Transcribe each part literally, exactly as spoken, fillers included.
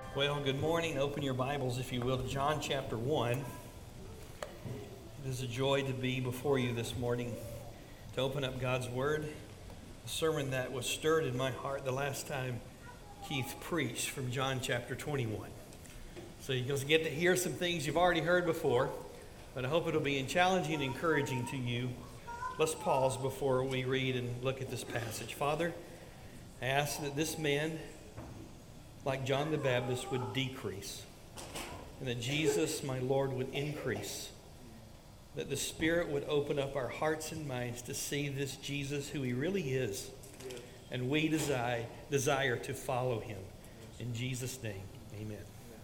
Well, good morning. Open your Bibles, if you will, to John chapter one. It is a joy to be before you this morning, to open up God's Word, a sermon that was stirred in my heart the last time Keith preached from John chapter twenty-one. So you're going to get to hear some things you've already heard before, but I hope it'll be challenging and encouraging to you. Let's pause before we read and look at this passage. Father, I ask that this man, like John the Baptist, would decrease, and that Jesus, my Lord, would increase, that the Spirit would open up our hearts and minds to see this Jesus who he really is, and we desire, desire to follow him. In Jesus' name, amen.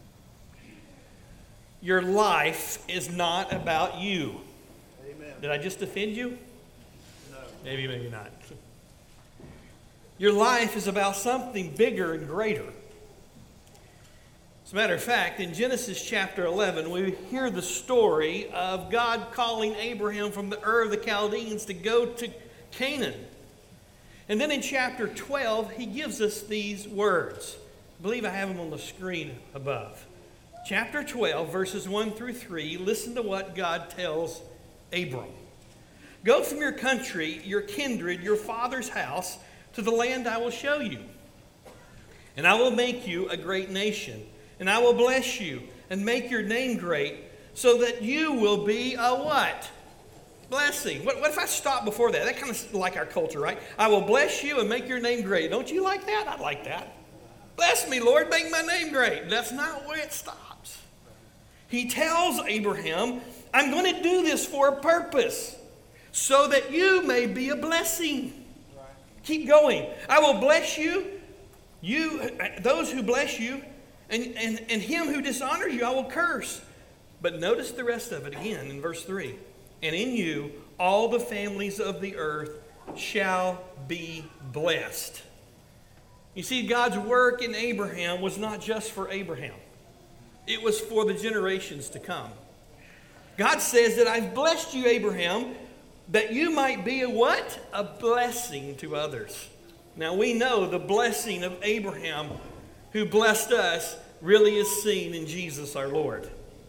Your life is not about you. Amen. Did I just offend you? No. Maybe, maybe not. Your life is about something bigger and greater. As a matter of fact, in Genesis chapter eleven, we hear the story of God calling Abraham from the Ur of the Chaldeans to go to Canaan. And then in chapter twelve, he gives us these words. I believe I have them on the screen above. Chapter twelve, verses one through three, listen to what God tells Abram. Go from your country, your kindred, your father's house, to the land I will show you. And I will make you a great nation. And I will bless you and make your name great so that you will be a what? Blessing. What, what if I stop before that? That kind of like our culture, right? I will bless you and make your name great. Don't you like that? I like that. Bless me, Lord, make my name great. That's not where it stops. He tells Abraham, I'm going to do this for a purpose so that you may be a blessing. Keep going. I will bless you, you, those who bless you, And, and, and him who dishonors you I will curse. But notice the rest of it again in verse three. And in you all the families of the earth shall be blessed. You see, God's work in Abraham was not just for Abraham. It was for the generations to come. God says that I've blessed you, Abraham, that you might be a what? A blessing to others. Now we know the blessing of Abraham who blessed us really is seen in Jesus our Lord.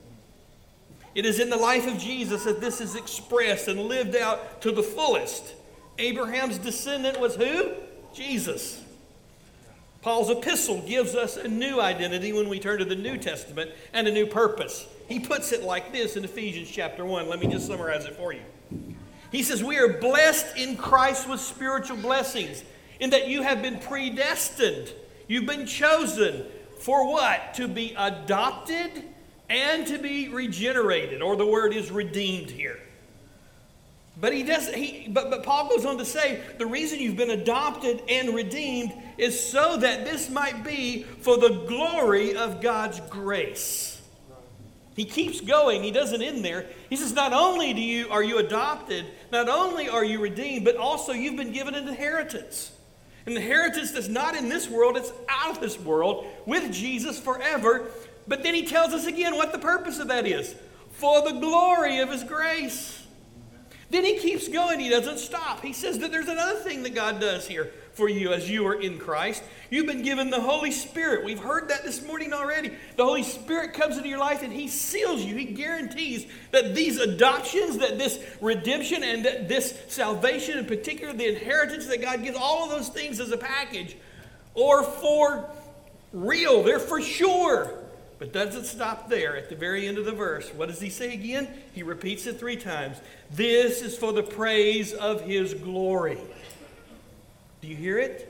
It is in the life of Jesus that this is expressed and lived out to the fullest. Abraham's descendant was who? Jesus. Paul's epistle gives us a new identity when we turn to the New Testament and a new purpose. He puts it like this in Ephesians chapter one. Let me just summarize it for you. He says, we are blessed in Christ with spiritual blessings, in that you have been predestined. You've been chosen for what? To be adopted and to be regenerated, or the word is redeemed here. But he does. He, but, but Paul goes on to say the reason you've been adopted and redeemed is so that this might be for the glory of God's grace. He keeps going. He doesn't end there. He says, not only do you are you adopted, not only are you redeemed, but also you've been given an inheritance. An inheritance that's not in this world, it's out of this world with Jesus forever. But then he tells us again what the purpose of that is. For the glory of his grace. Then he keeps going. He doesn't stop. He says that there's another thing that God does here for you as you are in Christ. You've been given the Holy Spirit. We've heard that this morning already. The Holy Spirit comes into your life and he seals you. He guarantees that these adoptions, that this redemption, and that this salvation, in particular the inheritance that God gives, all of those things as a package, are for real. They're for sure. But doesn't stop there. At the very end of the verse, what does he say again? He repeats it three times. This is for the praise of his glory. Do you hear it?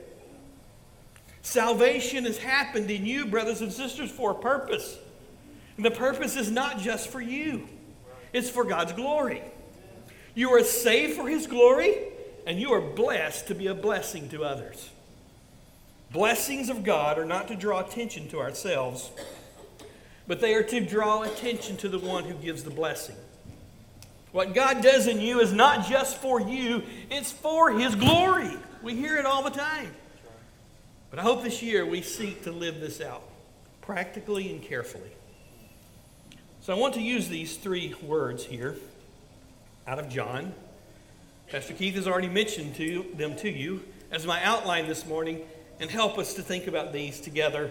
Salvation has happened in you, brothers and sisters, for a purpose. And the purpose is not just for you. It's for God's glory. You are saved for his glory, and you are blessed to be a blessing to others. Blessings of God are not to draw attention to ourselves, but they are to draw attention to the one who gives the blessing. What God does in you is not just for you, it's for his glory. We hear it all the time. But I hope this year we seek to live this out practically and carefully. So I want to use these three words here out of John. Pastor Keith has already mentioned to them to you as my outline this morning, and help us to think about these together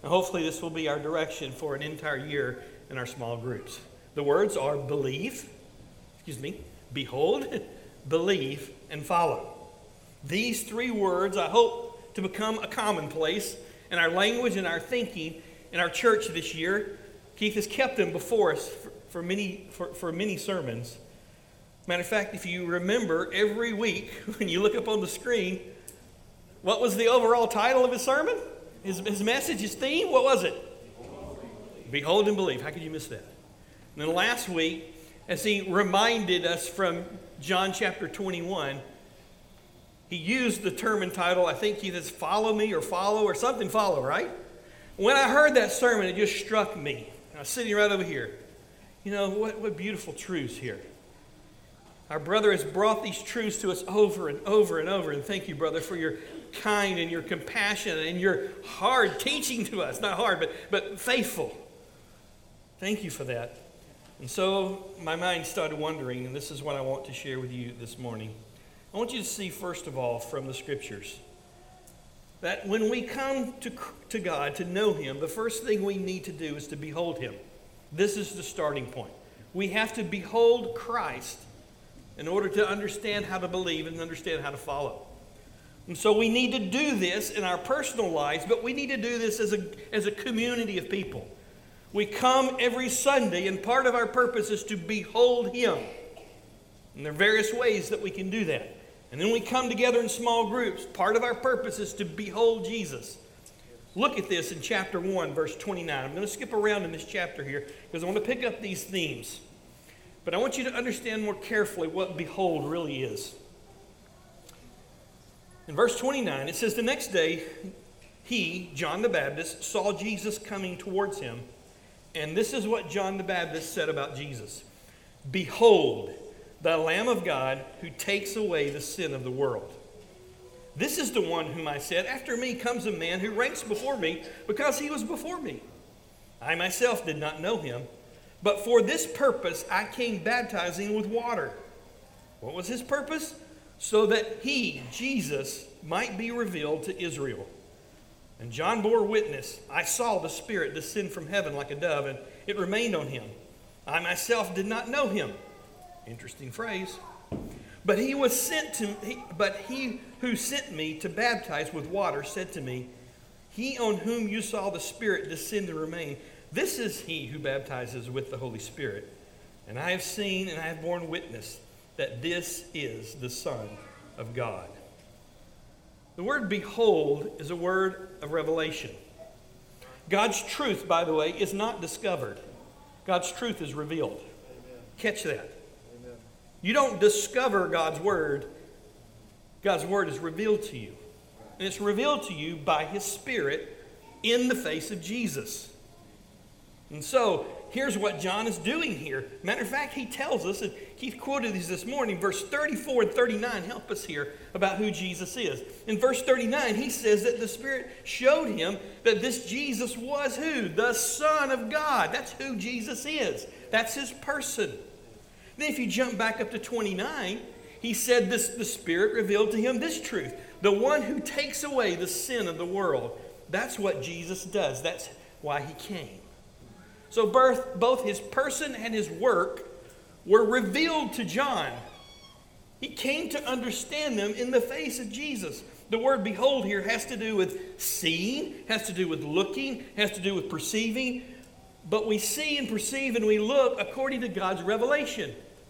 And hopefully this will be our direction for an entire year in our small groups. The words are believe, excuse me, behold, believe, and follow. These three words I hope to become a commonplace in our language and our thinking in our church this year. Keith has kept them before us for, for, many, for, for many sermons. Matter of fact, if you remember, every week when you look up on the screen, what was the overall title of his sermon? His, his message, his theme, what was it? Behold and believe. How could you miss that? And then last week, as he reminded us from John chapter twenty-one, he used the term and title, I think he says, follow me or follow or something follow, right? When I heard that sermon, it just struck me. I was sitting right over here. You know, what, what beautiful truths here. Our brother has brought these truths to us over and over and over. And thank you, brother, for your kind and your compassion and your hard teaching to us. Not hard, but, but faithful. Thank you for that. And so my mind started wondering, and this is what I want to share with you this morning. I want you to see, first of all, from the Scriptures, that when we come to, to God, to know Him, the first thing we need to do is to behold Him. This is the starting point. We have to behold Christ in order to understand how to believe and understand how to follow. And so we need to do this in our personal lives, but we need to do this as a, as a community of people. We come every Sunday, and part of our purpose is to behold Him. And there are various ways that we can do that. And then we come together in small groups. Part of our purpose is to behold Jesus. Look at this in chapter one, verse twenty-nine. I'm going to skip around in this chapter here because I want to pick up these themes. But I want you to understand more carefully what behold really is. In verse twenty-nine, it says, the next day, he, John the Baptist, saw Jesus coming towards him. And this is what John the Baptist said about Jesus. Behold, the Lamb of God who takes away the sin of the world. This is the one whom I said, after me comes a man who ranks before me because he was before me. I myself did not know him, but for this purpose I came baptizing with water. What was his purpose? So that he, Jesus, might be revealed to Israel. And John bore witness. I saw the Spirit descend from heaven like a dove, and it remained on him. I myself did not know him. Interesting phrase. But he was sent to he, but he who sent me to baptize with water said to me, he on whom you saw the Spirit descend and remain, this is he who baptizes with the Holy Spirit. And I have seen and I have borne witness that this is the Son of God. The word behold is a word of revelation. God's truth, by the way, is not discovered. God's truth is revealed. Amen. Catch that. Amen. You don't discover God's word. God's word is revealed to you. And it's revealed to you by His Spirit in the face of Jesus. And so, here's what John is doing here. Matter of fact, he tells us, and Keith quoted these this morning, verse thirty-four and thirty-nine help us here about who Jesus is. In verse thirty-nine, he says that the Spirit showed him that this Jesus was who? The Son of God. That's who Jesus is. That's His person. Then if you jump back up to twenty-nine, he said this, the Spirit revealed to him this truth. The one who takes away the sin of the world. That's what Jesus does. That's why He came. So both, both His person and His work were revealed to John. He came to understand them in the face of Jesus. The word behold here has to do with seeing, has to do with looking, has to do with perceiving. But we see and perceive and we look according to God's revelation.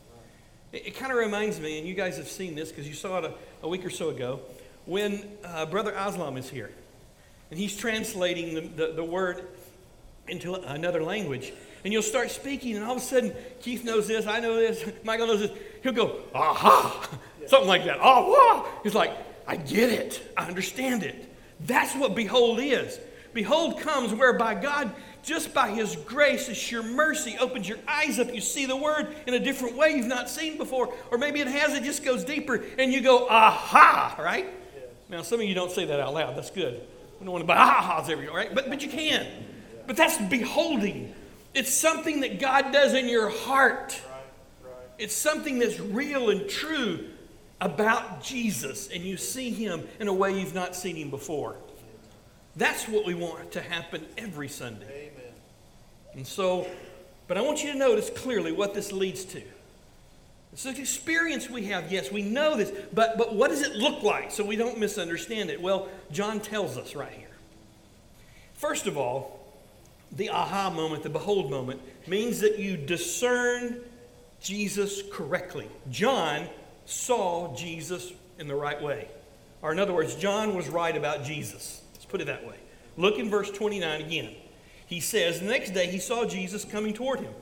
It, it kind of reminds me, and you guys have seen this because you saw it a, a week or so ago, when uh, Brother Aslam is here. And he's translating the, the, the word into another language. And you'll start speaking, and all of a sudden, Keith knows this, I know this, Michael knows this. He'll go, aha, something like that. Oh, wow. He's like, I get it. I understand it. That's what behold is. Behold comes whereby God, just by His grace, His sheer mercy, opens your eyes up. You see the word in a different way you've not seen before. Or maybe it has, it just goes deeper, and you go, aha, right? Yes. Now, some of you don't say that out loud. That's good. We don't want to buy ahas everywhere, right? But, but you can. But that's beholding. It's something that God does in your heart. Right, right. It's something that's real and true about Jesus, and you see Him in a way you've not seen Him before. That's what we want to happen every Sunday. Amen. And so, but I want you to notice clearly what this leads to. It's an experience we have. Yes, we know this, but, but what does it look like so we don't misunderstand it? Well, John tells us right here. First of all, the aha moment, the behold moment, means that you discern Jesus correctly. John saw Jesus in the right way. Or in other words, John was right about Jesus. Let's put it that way. Look in verse twenty-nine again. He says, the next day he saw Jesus coming toward him.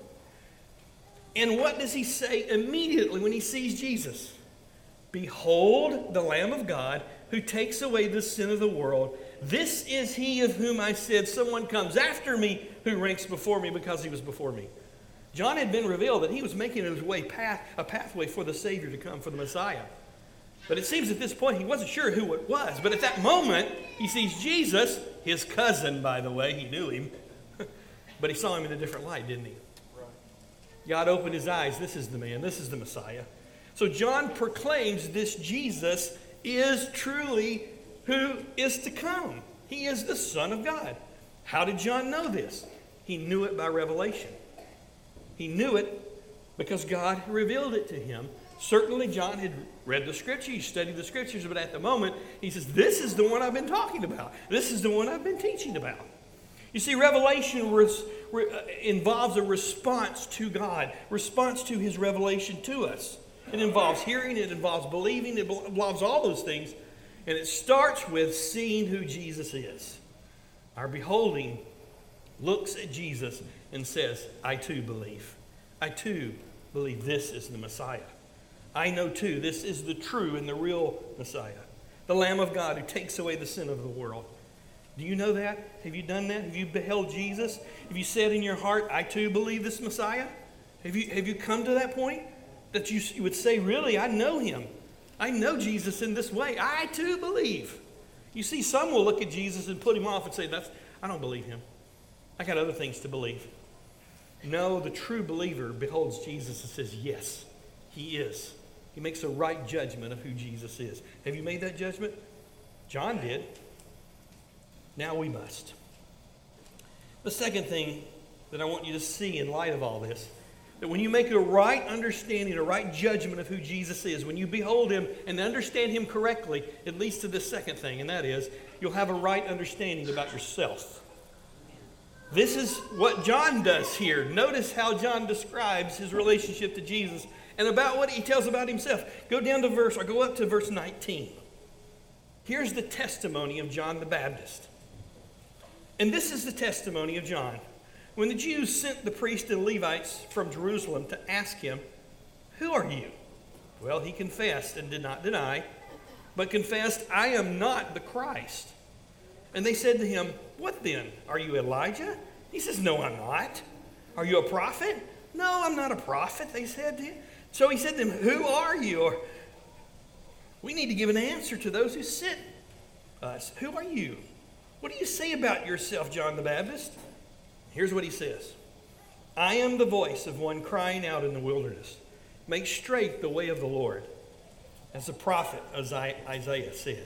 And what does he say immediately when he sees Jesus? Behold, the Lamb of God who takes away the sin of the world. This is he of whom I said, someone comes after me who ranks before me because he was before me. John had been revealed that he was making his way path, a pathway for the Savior to come, for the Messiah. But it seems at this point he wasn't sure who it was. But at that moment, he sees Jesus, his cousin, by the way. He knew him. But he saw him in a different light, didn't he? Right. God opened his eyes. This is the man. This is the Messiah. So John proclaims this Jesus is truly who is to come. He is the Son of God. How did John know this? He knew it by revelation. He knew it because God revealed it to him. Certainly John had read the Scripture, he studied the Scriptures, but at the moment he says, this is the one I've been talking about. This is the one I've been teaching about. You see, revelation res, re, uh, involves a response to God, response to his revelation to us. It involves hearing, it involves believing, it involves all those things. And it starts with seeing who Jesus is. Our beholding looks at Jesus and says, I too believe. I too believe this is the Messiah. I know too this is the true and the real Messiah. The Lamb of God who takes away the sin of the world. Do you know that? Have you done that? Have you beheld Jesus? Have you said in your heart, I too believe this Messiah? Have you, have you come to that point that you, you would say, really, I know him. I know Jesus in this way. I too believe. You see, some will look at Jesus and put him off and say, "That's I don't believe him. I got other things to believe." No, the true believer beholds Jesus and says, yes, he is. He makes a right judgment of who Jesus is. Have you made that judgment? John did. Now we must. The second thing that I want you to see in light of all this, that when you make a right understanding, a right judgment of who Jesus is, when you behold him and understand him correctly, it leads to the second thing, and that is you'll have a right understanding about yourself. This is what John does here. Notice how John describes his relationship to Jesus and about what he tells about himself. Go down to verse, or go up to verse nineteen. Here's the testimony of John the Baptist. And this is the testimony of John. When the Jews sent the priests and Levites from Jerusalem to ask him, "Who are you?" Well, he confessed and did not deny, but confessed, "I am not the Christ." And they said to him, "What then? Are you Elijah?" He says, "No, I'm not." "Are you a prophet?" "No, I'm not a prophet," they said to him. So he said to them, "Who are you?" Or, we need to give an answer to those who sent us. Who are you? What do you say about yourself, John the Baptist? Here's what he says. "I am the voice of one crying out in the wilderness. Make straight the way of the Lord," as the prophet Isaiah said.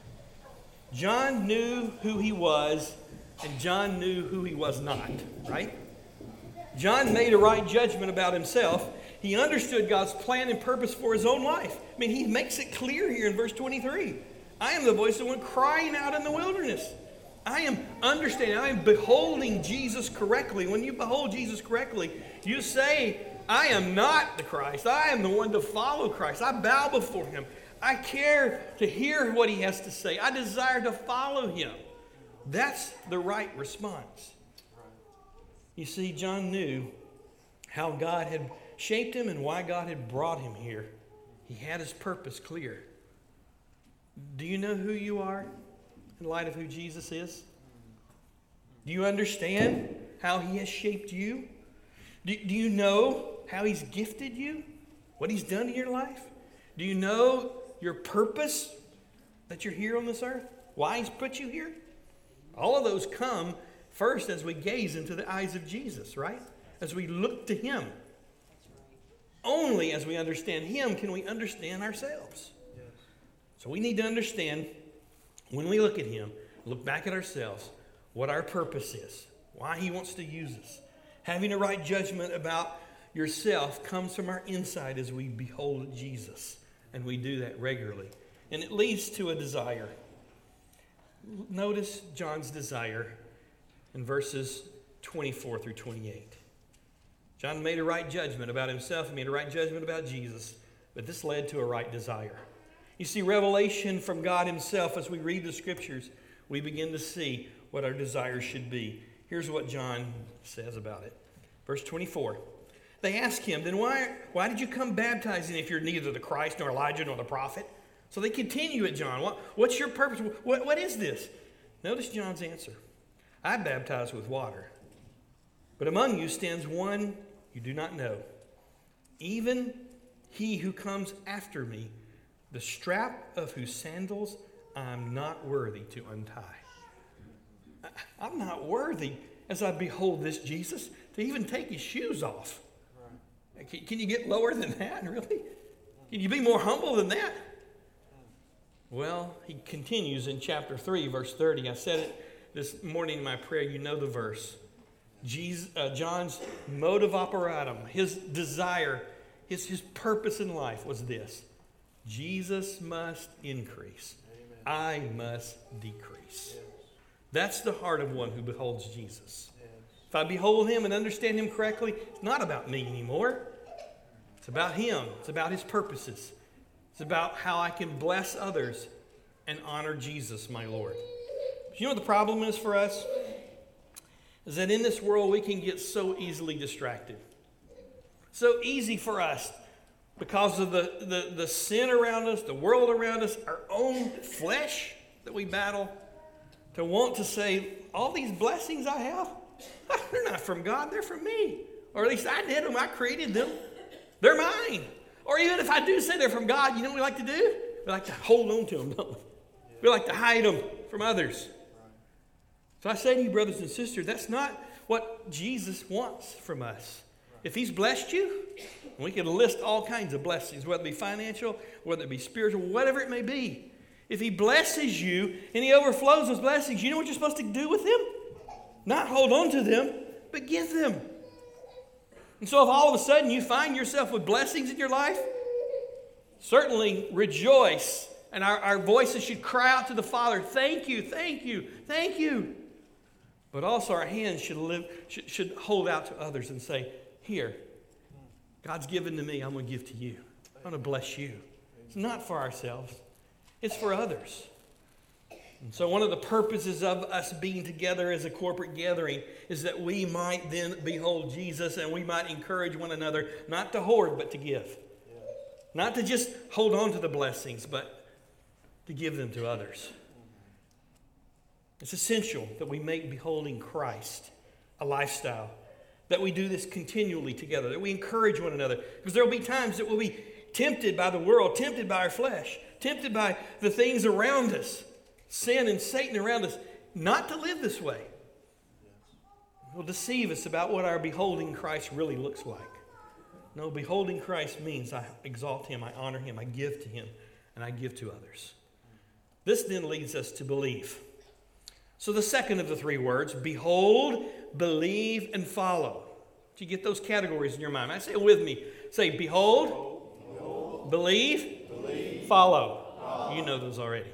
John knew who he was, and John knew who he was not, right? John made a right judgment about himself. He understood God's plan and purpose for his own life. I mean, he makes it clear here in verse twenty-three. I am the voice of one crying out in the wilderness. I am understanding, I am beholding Jesus correctly. When you behold Jesus correctly, you say, I am not the Christ. I am the one to follow Christ. I bow before him. I care to hear what he has to say. I desire to follow him. That's the right response. You see, John knew how God had shaped him and why God had brought him here. He had his purpose clear. Do you know who you are in light of who Jesus is? Do you understand how he has shaped you? Do, do you know how he's gifted you? What he's done in your life? Do you know your purpose that you're here on this earth? Why he's put you here? All of those come first as we gaze into the eyes of Jesus, right? As we look to him. Only as we understand him can we understand ourselves. So we need to understand, when we look at him, look back at ourselves, what our purpose is, why he wants to use us. Having a right judgment about yourself comes from our inside as we behold Jesus. And we do that regularly. And it leads to a desire. Notice John's desire in verses twenty-four through twenty-eight. John made a right judgment about himself. He made a right judgment about Jesus. But this led to a right desire. You see, revelation from God himself, as we read the scriptures, we begin to see what our desires should be. Here's what John says about it. Verse twenty-four. They ask him, then why, why did you come baptizing if you're neither the Christ nor Elijah nor the prophet? So they continue at John. What, what's your purpose? What, what is this? Notice John's answer. I baptize with water, but among you stands one you do not know, even he who comes after me, the strap of whose sandals I am not worthy to untie. I, I'm not worthy, as I behold this Jesus, to even take his shoes off. Right. Can, can you get lower than that, really? Can you be more humble than that? Well, he continues in chapter three, verse thirty. I said it this morning in my prayer. You know the verse. Jesus, uh, John's motive operatum, his desire, his, his purpose in life was this. Jesus must increase. Amen. I must decrease. Yes. That's the heart of one who beholds Jesus. Yes. If I behold him and understand him correctly, it's not about me anymore. It's about him. It's about his purposes. It's about how I can bless others and honor Jesus, my Lord. You know what the problem is for us? Is that in this world we can get so easily distracted. So easy for us because of the, the, the sin around us, the world around us, our own flesh that we battle, to want to say, all these blessings I have, they're not from God, they're from me. Or at least I did them, I created them. They're mine. Or even if I do say they're from God, you know what we like to do? We like to hold on to them, don't we? We like to hide them from others. So I say to you, brothers and sisters, that's not what Jesus wants from us. If he's blessed you, we can list all kinds of blessings, whether it be financial, whether it be spiritual, whatever it may be. If he blesses you and he overflows those blessings, you know what you're supposed to do with them? Not hold on to them, but give them. And so if all of a sudden you find yourself with blessings in your life, certainly rejoice. And our, our voices should cry out to the Father, thank you, thank you, thank you. But also our hands should, live, should, should hold out to others and say, here, God's given to me, I'm going to give to you. I'm going to bless you. It's not for ourselves. It's for others. And so one of the purposes of us being together as a corporate gathering is that we might then behold Jesus and we might encourage one another not to hoard but to give. Not to just hold on to the blessings, but to give them to others. It's essential that we make beholding Christ a lifestyle, that we do this continually together, that we encourage one another. Because there will be times that we'll be tempted by the world, tempted by our flesh, tempted by the things around us, sin and Satan around us, not to live this way. It will deceive us about what our beholding Christ really looks like. No, beholding Christ means I exalt him, I honor him, I give to him, and I give to others. This then leads us to believe. So the second of the three words, behold, believe, and follow. Do you get those categories in your mind? I say it with me. Say, behold, behold believe, believe follow. follow. You know those already.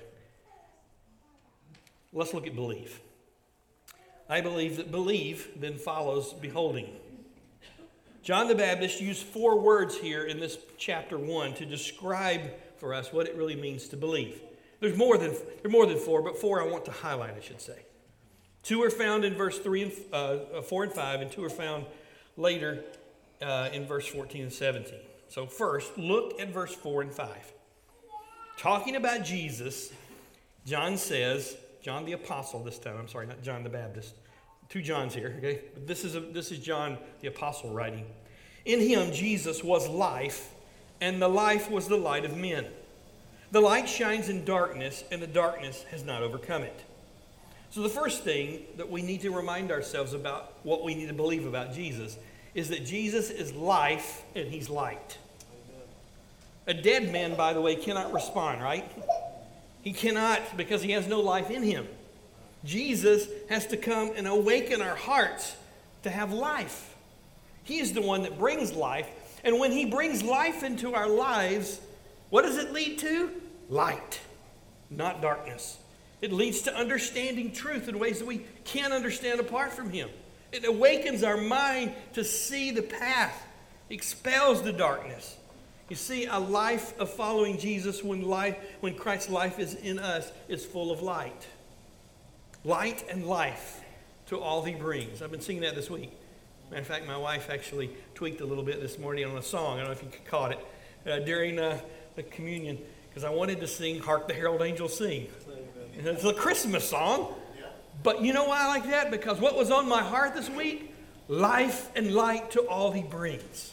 Let's look at believe. I believe that believe then follows beholding. John the Baptist used four words here in this chapter one to describe for us what it really means to believe. There's more than there are more than four, but four I want to highlight, I should say. Two are found in verse three and uh, four and five, and two are found later uh, in verse fourteen and seventeen. So first, look at verse four and five. Talking about Jesus, John says, John the Apostle this time. I'm sorry, not John the Baptist. Two Johns here. Okay, but this is a, this is John the Apostle writing. In him, Jesus was life, and the life was the light of men. The light shines in darkness, and the darkness has not overcome it. So the first thing that we need to remind ourselves about what we need to believe about Jesus is that Jesus is life and he's light. Amen. A dead man, by the way, cannot respond, right? He cannot because he has no life in him. Jesus has to come and awaken our hearts to have life. He is the one that brings life. And when he brings life into our lives, what does it lead to? Light, not darkness. It leads to understanding truth in ways that we can't understand apart from him. It awakens our mind to see the path, expels the darkness. You see, a life of following Jesus when life, when Christ's life is in us, is full of light. Light and life to all he brings. I've been singing that this week. Matter of fact, my wife actually tweaked a little bit this morning on a song. I don't know if you caught it uh, during uh, the communion, because I wanted to sing "Hark the Herald Angels Sing." It's a Christmas song. But you know why I like that? Because what was on my heart this week? Life and light to all he brings.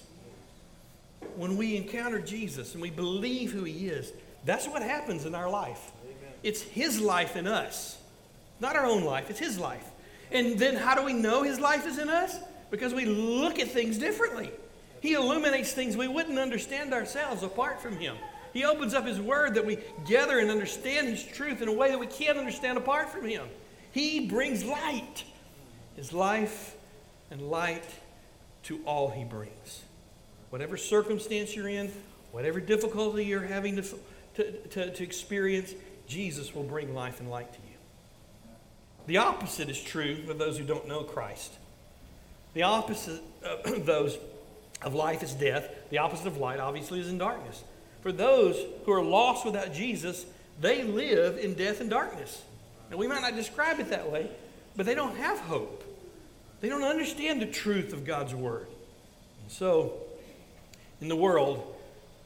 When we encounter Jesus and we believe who he is, that's what happens in our life. Amen. It's his life in us. Not our own life, it's his life. And then how do we know his life is in us? Because we look at things differently. He illuminates things we wouldn't understand ourselves apart from him. He opens up his word that we gather and understand his truth in a way that we can't understand apart from him. He brings light. His life and light to all he brings. Whatever circumstance you're in, whatever difficulty you're having to, to, to, to experience, Jesus will bring life and light to you. The opposite is true for those who don't know Christ. The opposite of those of life is death. The opposite of light, obviously, is in darkness. For those who are lost without Jesus, they live in death and darkness. And we might not describe it that way, but they don't have hope. They don't understand the truth of God's word. And so, in the world,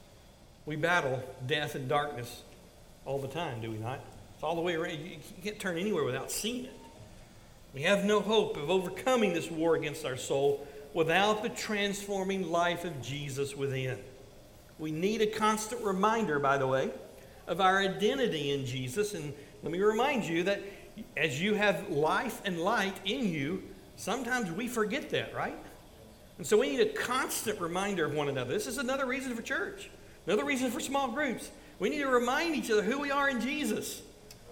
we battle death and darkness all the time, do we not? It's all the way around. You can't turn anywhere without seeing it. We have no hope of overcoming this war against our soul without the transforming life of Jesus within. We need a constant reminder, by the way, of our identity in Jesus. And let me remind you that as you have life and light in you, sometimes we forget that, right? And so we need a constant reminder of one another. This is another reason for church, another reason for small groups. We need to remind each other who we are in Jesus.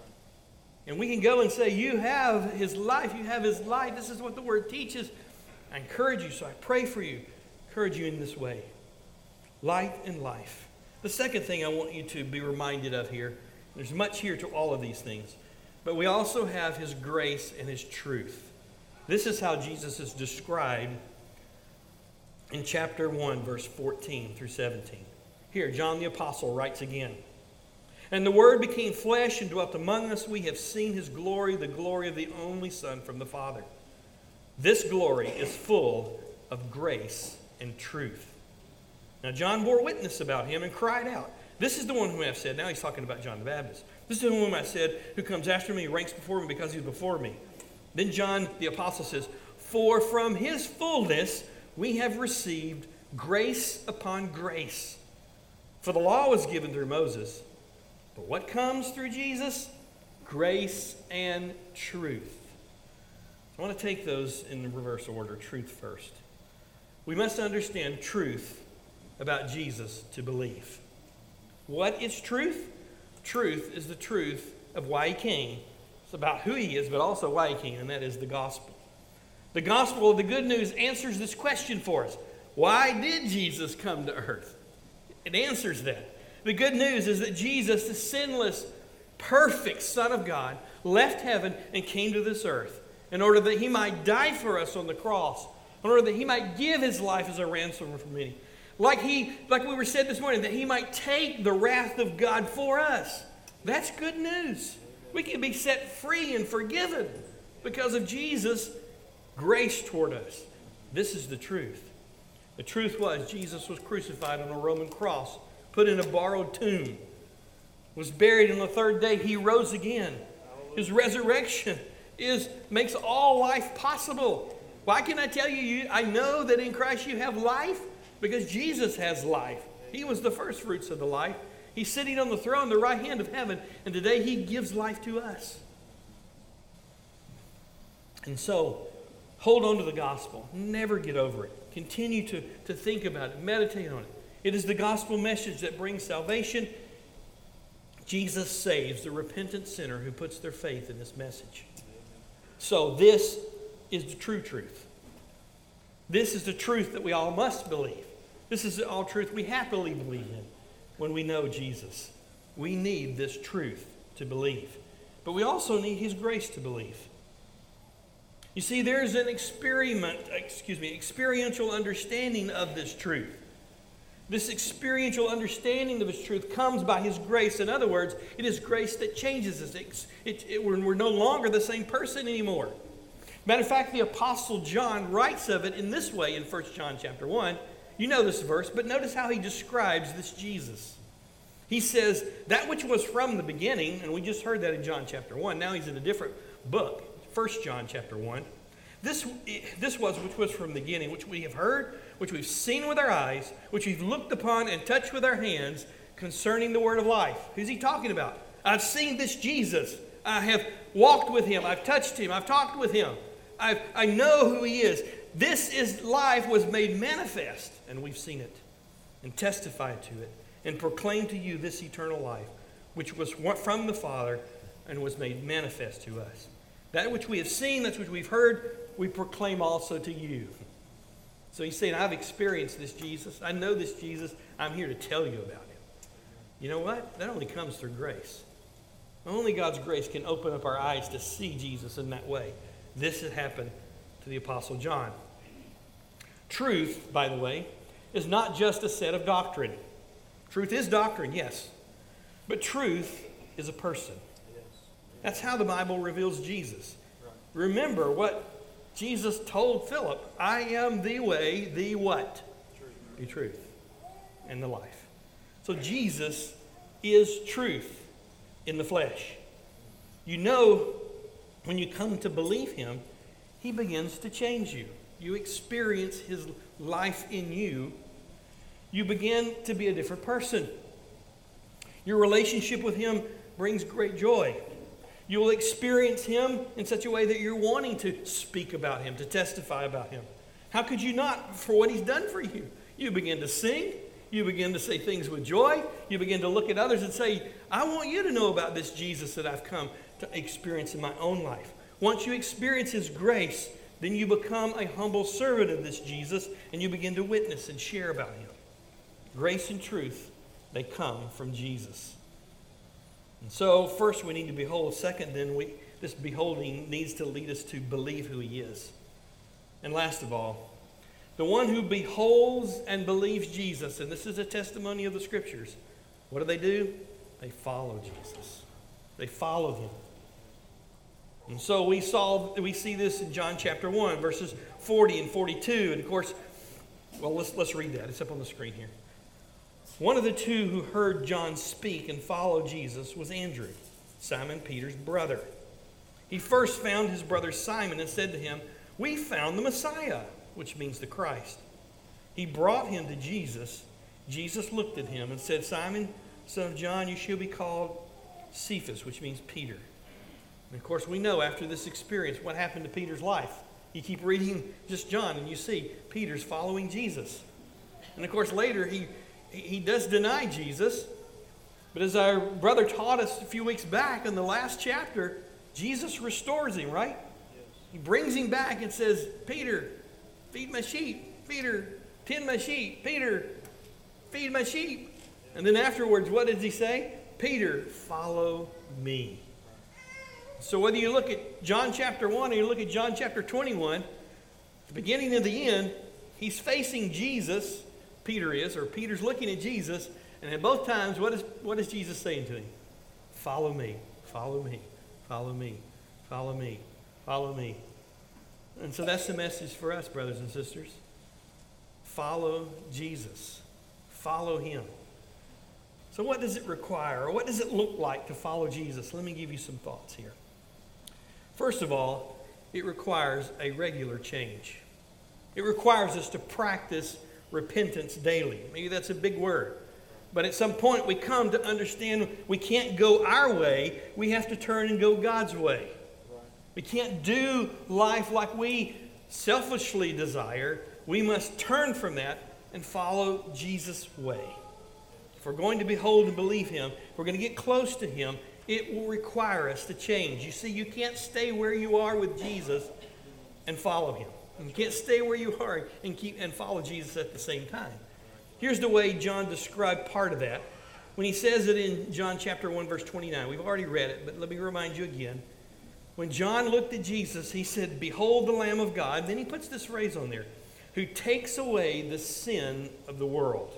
And we can go and say, you have his life, you have his light. This is what the word teaches. I encourage you, so I pray for you, encourage you in this way. Light and life. The second thing I want you to be reminded of here, there's much here to all of these things, but we also have his grace and his truth. This is how Jesus is described in chapter one, verse fourteen through seventeen. Here, John the Apostle writes again. And the Word became flesh and dwelt among us. We have seen his glory, the glory of the only Son from the Father. This glory is full of grace and truth. Now John bore witness about him and cried out, this is the one whom I have said. Now he's talking about John the Baptist. This is the one whom I said, who comes after me, ranks before me because he's before me. Then John the Apostle says, for from his fullness we have received grace upon grace. For the law was given through Moses, but what comes through Jesus? Grace and truth. I want to take those in reverse order. Truth first. We must understand truth about Jesus to believe. What is truth? Truth is the truth of why he came. It's about who he is, but also why he came, and that is the gospel. The gospel of the good news answers this question for us. Why did Jesus come to earth? It answers that. The good news is that Jesus, the sinless, perfect Son of God, left heaven and came to this earth in order that he might die for us on the cross, in order that he might give his life as a ransom for many. Like he, like we were said this morning, that he might take the wrath of God for us. That's good news. We can be set free and forgiven because of Jesus' grace toward us. This is the truth. The truth was Jesus was crucified on a Roman cross, put in a borrowed tomb, was buried, and on the third day he rose again. His resurrection is makes all life possible. Why can I tell you, you I know that in Christ you have life? Because Jesus has life. He was the first fruits of the life. He's sitting on the throne, the right hand of heaven, and today he gives life to us. And so, hold on to the gospel. Never get over it. Continue to, to think about it. Meditate on it. It is the gospel message that brings salvation. Jesus saves the repentant sinner who puts their faith in this message. So this is the true truth. This is the truth that we all must believe. This is the all truth we happily believe in when we know Jesus. We need this truth to believe. But we also need His grace to believe. You see, there's an experiment, excuse me, experiential understanding of this truth. This experiential understanding of His truth comes by His grace. In other words, it is grace that changes us. It, it, it, we're, we're no longer the same person anymore. Matter of fact, the Apostle John writes of it in this way in First John chapter one. You know this verse, but notice how he describes this Jesus. He says, that which was from the beginning, and we just heard that in John chapter one. Now he's in a different book, First John chapter one. This, this was which was from the beginning, which we have heard, which we've seen with our eyes, which we've looked upon and touched with our hands concerning the word of life. Who's he talking about? I've seen this Jesus. I have walked with him. I've touched him. I've talked with him. I've, I know who he is. This is life was made manifest, and we've seen it and testified to it and proclaimed to you this eternal life, which was from the Father and was made manifest to us. That which we have seen, that which we've heard, we proclaim also to you. So he's saying, I've experienced this Jesus. I know this Jesus. I'm here to tell you about him. You know what? That only comes through grace. Only God's grace can open up our eyes to see Jesus in that way. This has happened to the Apostle John. Truth, by the way, is not just a set of doctrine. Truth is doctrine, yes. But truth is a person. That's how the Bible reveals Jesus. Remember what Jesus told Philip. I am the way, the what? Truth. The truth and the life. So Jesus is truth in the flesh. You know, when you come to believe him, he begins to change you. You experience his life in you. You begin to be a different person. Your relationship with him brings great joy. You will experience him in such a way that you're wanting to speak about him, to testify about him. How could you not for what he's done for you? You begin to sing. You begin to say things with joy. You begin to look at others and say, I want you to know about this Jesus that I've come to experience in my own life. Once you experience his grace, then you become a humble servant of this Jesus, and you begin to witness and share about him. Grace and truth, they come from Jesus. And so, first we need to behold. Second, then, we this beholding needs to lead us to believe who he is. And last of all, the one who beholds and believes Jesus, and this is a testimony of the Scriptures, what do they do? They follow Jesus. They follow him. And so we saw, we see this in John chapter one, verses forty and forty-two. And of course, well, let's, let's read that. It's up on the screen here. One of the two who heard John speak and follow Jesus was Andrew, Simon Peter's brother. He first found his brother Simon and said to him, we found the Messiah, which means the Christ. He brought him to Jesus. Jesus looked at him and said, Simon, son of John, you shall be called Cephas, which means Peter. And of course, we know after this experience what happened to Peter's life. You keep reading just John and you see Peter's following Jesus. And of course, later he He does deny Jesus, but as our brother taught us a few weeks back in the last chapter, Jesus restores him, right? Yes. He brings him back and says, Peter, feed my sheep. Peter, tend my sheep. Peter, feed my sheep. And then afterwards, what does he say? Peter, follow me. So whether you look at John chapter one or you look at John chapter twenty-one, the beginning and the end, he's facing Jesus. Peter is, or Peter's looking at Jesus, and at both times, what is what is Jesus saying to him? Follow me, follow me, follow me, follow me, follow me. And so that's the message for us, brothers and sisters. Follow Jesus. Follow him. So what does it require, or what does it look like to follow Jesus? Let me give you some thoughts here. First of all, it requires a regular change. It requires us to practice repentance daily. Maybe that's a big word. But at some point we come to understand we can't go our way. We have to turn and go God's way. Right. We can't do life like we selfishly desire. We must turn from that and follow Jesus' way. If we're going to behold and believe him, if we're going to get close to him, it will require us to change. You see, you can't stay where you are with Jesus and follow him. You can't stay where you are and keep and follow Jesus at the same time. Here's the way John described part of that. When he says it in John chapter one, verse twenty-nine, we've already read it, but let me remind you again. When John looked at Jesus, he said, "Behold the Lamb of God." Then he puts this phrase on there, "who takes away the sin of the world."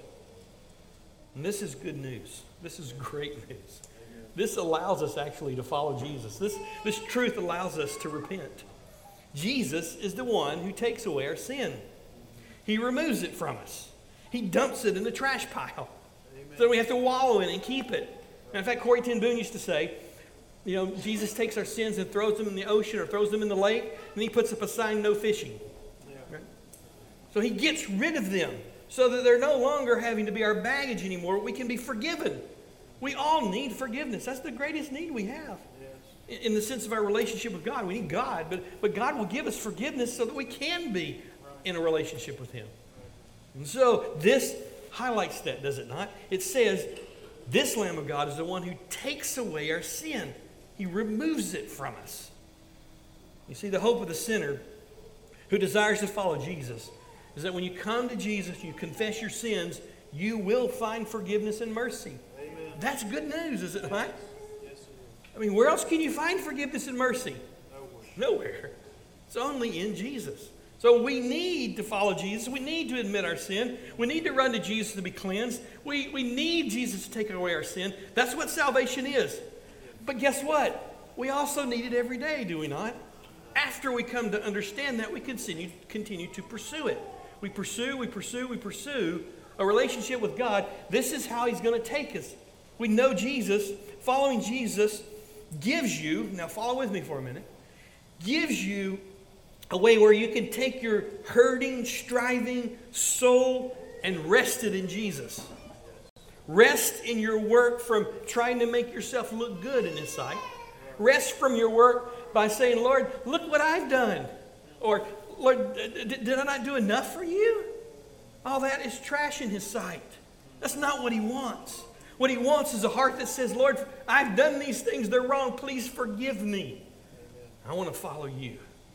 And this is good news. This is great news. This allows us actually to follow Jesus. This, this truth allows us to repent. Jesus is the one who takes away our sin. He removes it from us. He dumps it in the trash pile. Amen. So we have to wallow in it and keep it. In fact, Corrie ten Boom used to say, you know, Jesus takes our sins and throws them in the ocean or throws them in the lake, and he puts up a sign, "No fishing." Yeah. Right? So he gets rid of them so that they're no longer having to be our baggage anymore. We can be forgiven. We all need forgiveness. That's the greatest need we have. Yes. In the sense of our relationship with God. We need God, but, but God will give us forgiveness so that we can be right. in a relationship with him. Right. And so this highlights that, does it not? It says, this Lamb of God is the one who takes away our sin. He removes it from us. You see, the hope of the sinner who desires to follow Jesus is that when you come to Jesus, you confess your sins, you will find forgiveness and mercy. Amen. That's good news, is it not? Yes. Yes, it is. I mean, where else can you find forgiveness and mercy? Nowhere. Nowhere. It's only in Jesus. So we need to follow Jesus. We need to admit our sin. We need to run to Jesus to be cleansed. We, we need Jesus to take away our sin. That's what salvation is. But guess what? We also need it every day, do we not? After we come to understand that, we continue, continue to pursue it. We pursue, we pursue, we pursue a relationship with God. This is how he's going to take us. We know Jesus. Following Jesus gives you, now follow with me for a minute, gives you a way where you can take your hurting, striving soul and rest it in Jesus. Rest in your work from trying to make yourself look good in his sight. Rest from your work by saying, "Lord, look what I've done." Or, "Lord, did I not do enough for you?" All that is trash in his sight. That's not what he wants. What he wants is a heart that says, "Lord, I've done these things. They're wrong. Please forgive me. I want to follow you."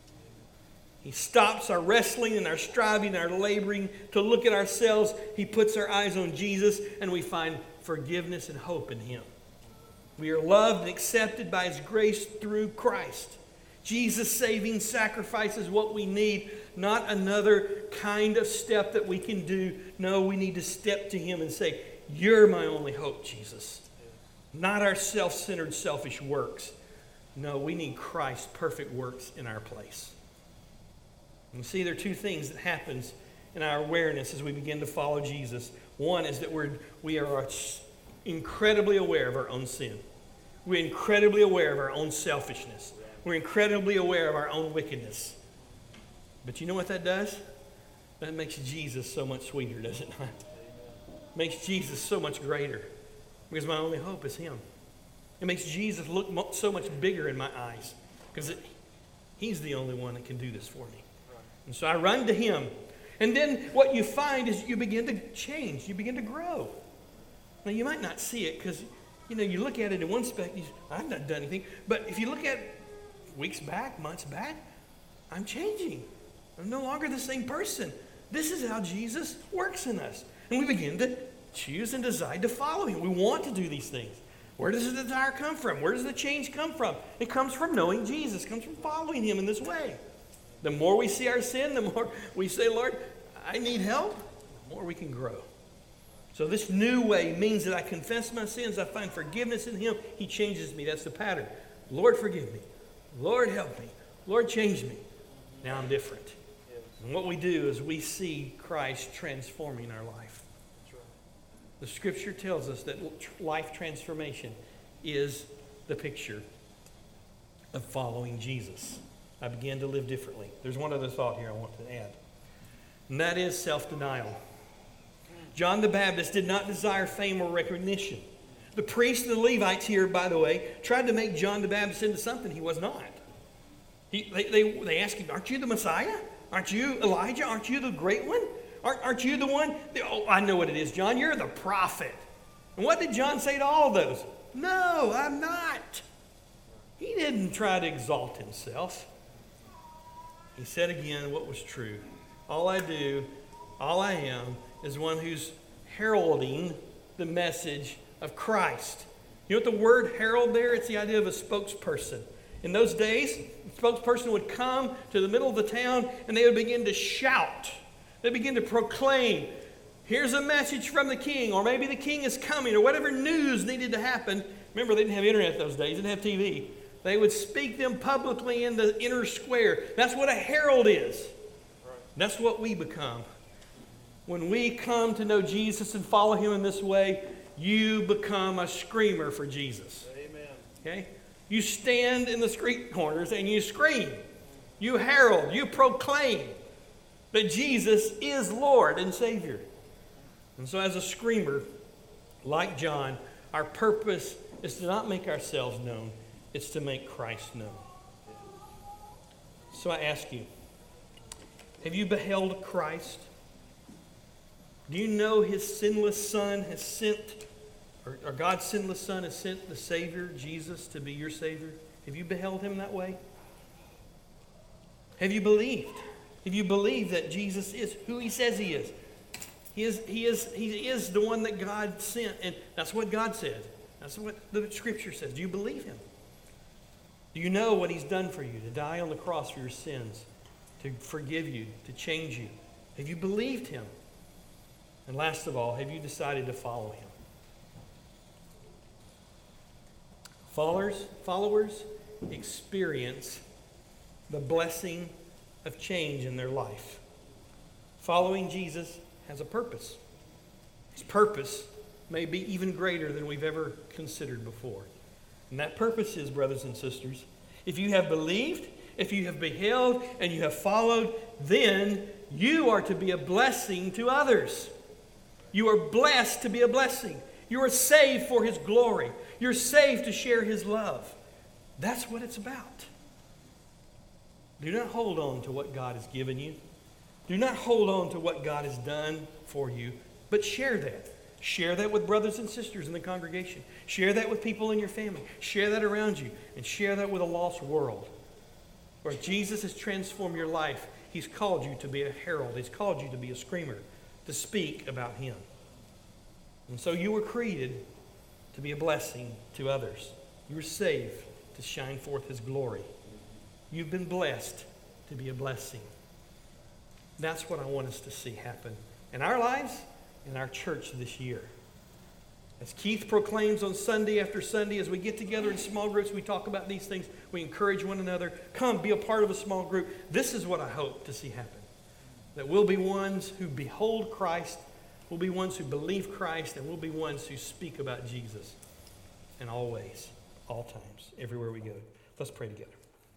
He stops our wrestling and our striving, our laboring to look at ourselves. He puts our eyes on Jesus, and we find forgiveness and hope in him. We are loved and accepted by his grace through Christ. Jesus' saving sacrifice is what we need, not another kind of step that we can do. No, we need to step to him and say, "You're my only hope, Jesus." Not our self-centered, selfish works. No, we need Christ's perfect works in our place. And see, there are two things that happens in our awareness as we begin to follow Jesus. One is that we're, we are incredibly aware of our own sin. We're incredibly aware of our own selfishness. We're incredibly aware of our own wickedness. But you know what that does? That makes Jesus so much sweeter, does it not? It makes Jesus so much greater. Because my only hope is him. It makes Jesus look so much bigger in my eyes. Because it, he's the only one that can do this for me. And so I run to him. And then what you find is you begin to change. You begin to grow. Now, you might not see it because, you know, you look at it in one spec, you, I've not done anything. But if you look at weeks back, months back, I'm changing. I'm no longer the same person. This is how Jesus works in us. And we begin to choose and decide to follow him. We want to do these things. Where does the desire come from? Where does the change come from? It comes from knowing Jesus. It comes from following him in this way. The more we see our sin, the more we say, "Lord, I need help," the more we can grow. So this new way means that I confess my sins. I find forgiveness in him. He changes me. That's the pattern. "Lord, forgive me. Lord, help me. Lord, change me." Now I'm different. And what we do is we see Christ transforming our life. The scripture tells us that life transformation is the picture of following Jesus. I began to live differently. There's one other thought here I want to add. And that is self-denial. John the Baptist did not desire fame or recognition. The priests and the Levites here, by the way, tried to make John the Baptist into something he was not. He, they, they, they asked him, "Aren't you the Messiah? Aren't you Elijah? Aren't you the great one? Aren't, aren't you the one?" Oh, I know what it is, John. You're the prophet. And what did John say to all of those? No, I'm not. He didn't try to exalt himself. He said again what was true. All I do, all I am, is one who's heralding the message of Christ. You know what the word herald there? It's the idea of a spokesperson. In those days, the spokesperson would come to the middle of the town and they would begin to shout. They begin to proclaim, here's a message from the king, or maybe the king is coming, or whatever news needed to happen. Remember, they didn't have internet those days, they didn't have T V. They would speak them publicly in the inner square. That's what a herald is. That's what we become. When we come to know Jesus and follow him in this way, you become a screamer for Jesus. Amen. Okay? You stand in the street corners and you scream. You herald, you proclaim that Jesus is Lord and Savior. And so as a screamer, like John, our purpose is to not make ourselves known. It's to make Christ known. So I ask you, have you beheld Christ? Do you know his sinless Son has sent, or, or God's sinless Son has sent the Savior, Jesus, to be your Savior? Have you beheld him that way? Have you believed? Have you believed that Jesus is who he says he is? He is, he is, he is the one that God sent, and that's what God said. That's what the Scripture says. Do you believe him? Do you know what he's done for you, to die on the cross for your sins, to forgive you, to change you? Have you believed him? And last of all, have you decided to follow him? Followers, followers experience the blessing of change in their life. Following Jesus has a purpose. His purpose may be even greater than we've ever considered before. And that purpose is, brothers and sisters, if you have believed, if you have beheld, and you have followed, then you are to be a blessing to others. You are blessed to be a blessing. You are saved for his glory. You're saved to share his love. That's what it's about. Do not hold on to what God has given you. Do not hold on to what God has done for you, but share that. Share that with brothers and sisters in the congregation. Share that with people in your family. Share that around you, and share that with a lost world. Where Jesus has transformed your life, he's called you to be a herald. He's called you to be a screamer, to speak about him. And so you were created to be a blessing to others. You were saved to shine forth his glory. You've been blessed to be a blessing. That's what I want us to see happen in our lives, in our church this year. As Keith proclaims on Sunday after Sunday, as we get together in small groups, we talk about these things, we encourage one another. Come, be a part of a small group. This is what I hope to see happen. That we'll be ones who behold Christ, we'll be ones who believe Christ, and we'll be ones who speak about Jesus in all ways, all times, everywhere we go. Let's pray together.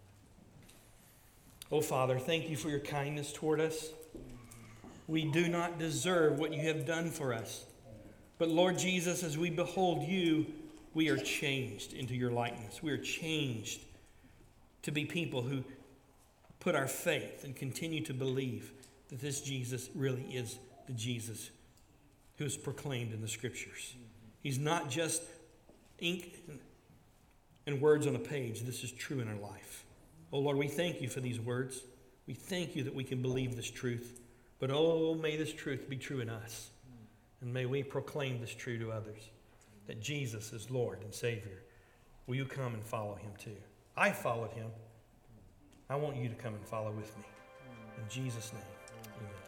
Oh, Father, thank you for your kindness toward us. We do not deserve what you have done for us. But Lord Jesus, as we behold you, we are changed into your likeness. We are changed to be people who put our faith and continue to believe that this Jesus really is the Jesus who is proclaimed in the Scriptures. He's not just ink and words on a page. This is true in our life. Oh Lord, we thank you for these words. We thank you that we can believe this truth. But oh, may this truth be true in us. And may we proclaim this truth to others, that Jesus is Lord and Savior. Will you come and follow him too? I followed him. I want you to come and follow with me. In Jesus' name, amen.